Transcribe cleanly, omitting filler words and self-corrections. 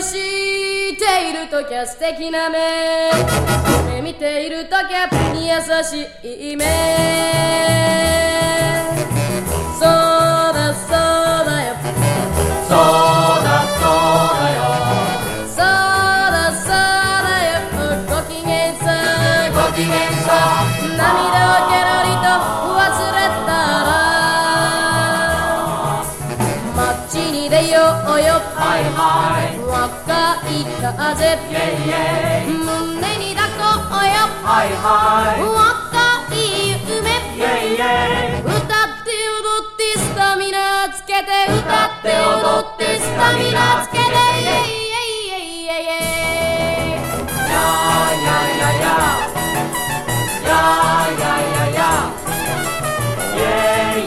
しているときは素敵な目、夢見ているときは優しい目。そうだそうだよ、 そうだそうだよ、 そうだそうだよ、ご機嫌さご機嫌さ、 涙をケロリと忘れたら街に出ようよ、 はいはい、 若い風、 イェイイェイ、 胸に抱こうよ、 はいは若い夢、 い、イェイイェイ、 歌って踊ってスタミナつけて、歌って踊ってスタミナつけて、